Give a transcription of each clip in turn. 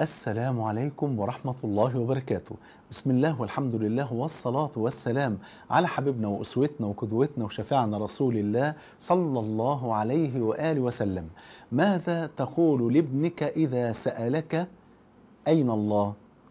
السلام عليكم ورحمة الله وبركاته. بسم الله والحمد لله والصلاة والسلام على حبيبنا وأسوتنا وقدوتنا وشفيعنا رسول الله صلى الله عليه وآله وسلم. ماذا تقول لابنك إذا سألك أين الله؟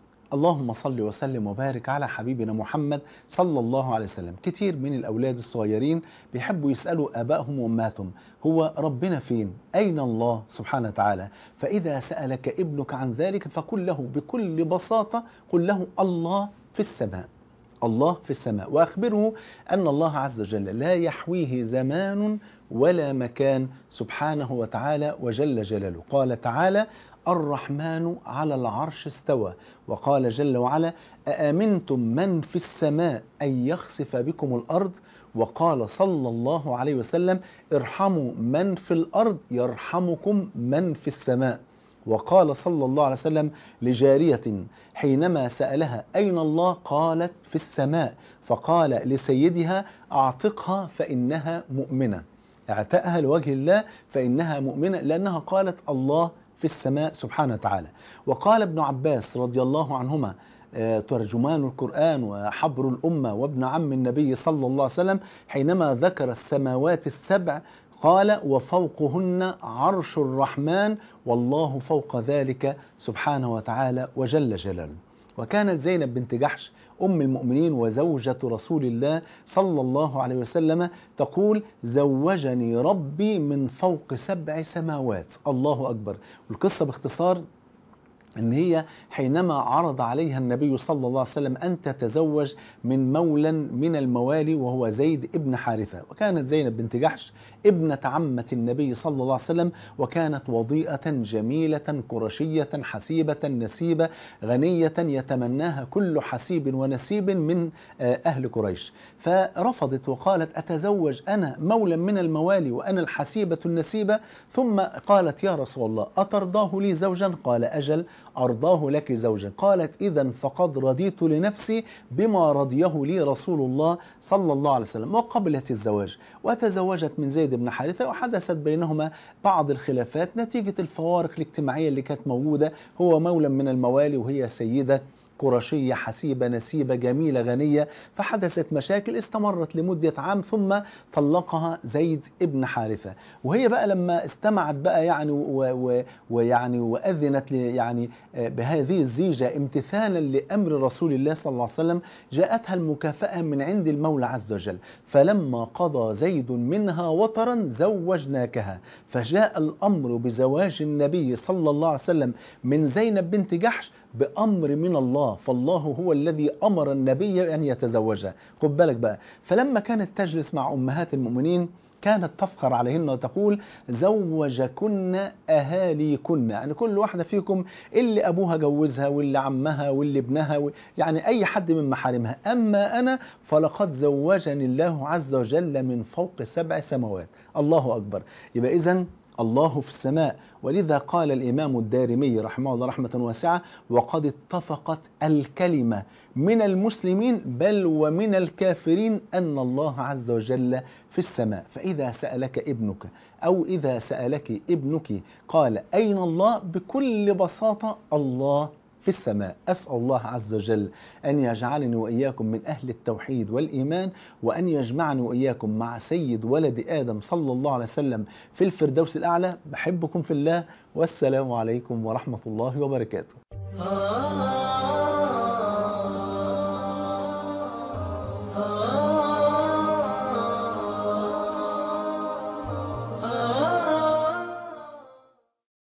اللهم صل وسلم وبارك على حبيبنا محمد صلى الله عليه وسلم. كتير من الأولاد الصغيرين بيحبوا يسألوا آبائهم وأمهاتهم هو ربنا فين؟ أين الله سبحانه وتعالى؟ فإذا سألك ابنك عن ذلك فقل له بكل بساطة، قل له الله في السماء. الله في السماء، وأخبره أن الله عز وجل لا يحويه زمان ولا مكان سبحانه وتعالى وجل جلاله. قال تعالى: الرحمن على العرش استوى. وقال جل وعلا: أأمنتم من في السماء أن يخسف بكم الأرض. وقال صلى الله عليه وسلم: ارحموا من في الأرض يرحمكم من في السماء. وقال صلى الله عليه وسلم لجارية حينما سألها أين الله؟ قالت في السماء. فقال لسيدها: أعتقها فإنها مؤمنة، اعتقها لوجه الله فإنها مؤمنة، لأنها قالت الله في السماء سبحانه وتعالى. وقال ابن عباس رضي الله عنهما ترجمان القرآن وحبر الأمة وابن عم النبي صلى الله عليه وسلم حينما ذكر السماوات السبع قال: وفوقهن عرش الرحمن والله فوق ذلك سبحانه وتعالى وجل جلاله. وكانت زينب بنت جحش أم المؤمنين وزوجة رسول الله صلى الله عليه وسلم تقول: زوجني ربي من فوق 7 سماوات. الله أكبر. والقصة باختصار أن هي حينما عرض عليها النبي صلى الله عليه وسلم أن تتزوج من مولى من الموالي وهو زيد ابن حارثة، وكانت زينب بنت جحش ابنة عمة النبي صلى الله عليه وسلم، وكانت وضيئة جميلة قرشية حسيبة نسيبة غنية يتمناها كل حسيب ونسيب من أهل قريش. فرفضت وقالت: أتزوج أنا مولى من الموالي وأنا الحسيبة النسيبة؟ ثم قالت: يا رسول الله أترضاه لي زوجا؟ قال: أجل أرضاه لك زوجا. قالت: إذن فقد رضيت لنفسي بما رضيه لي رسول الله صلى الله عليه وسلم. وقبلت الزواج وتزوجت من زيد بن حارثة، وحدثت بينهما بعض الخلافات نتيجة الفوارق الاجتماعية اللي كانت موجودة، هو مولى من الموالي وهي سيدة قرشية حسيبة نسيبة جميلة غنية، فحدثت مشاكل استمرت لمدة عام ثم طلقها زيد ابن حارثة. وهي بقى لما استمعت بقى يعني ويعني وأذنت يعني بهذه الزيجة امتثالا لأمر رسول الله صلى الله عليه وسلم، جاءتها المكافأة من عند المولى عز وجل: فلما قضى زيد منها وطرا زوجناكها. فجاء الأمر بزواج النبي صلى الله عليه وسلم من زينب بنت جحش بأمر من الله، فالله هو الذي أمر النبي أن يتزوجها. خد بالك بقى، فلما كانت تجلس مع أمهات المؤمنين كانت تفخر عليهن وتقول: زوجكن أهاليكن، يعني كل واحدة فيكم اللي أبوها جوزها واللي عمها واللي ابنها يعني أي حد من محارمها، أما أنا فلقد زوجني الله عز وجل من فوق 7 سماوات. الله أكبر. يبقى إذن الله في السماء. ولذا قال الإمام الدارمي رحمه الله رحمة واسعة: وقد اتفقت الكلمة من المسلمين بل ومن الكافرين أن الله عز وجل في السماء. فإذا سألك ابنك أو إذا سألك ابنك قال أين الله؟ بكل بساطة الله في السماء. أسأل الله عز وجل أن يجعلني وإياكم من أهل التوحيد والإيمان، وأن يجمعني وإياكم مع سيد ولد آدم صلى الله عليه وسلم في الفردوس الأعلى. بحبكم في الله، والسلام عليكم ورحمة الله وبركاته.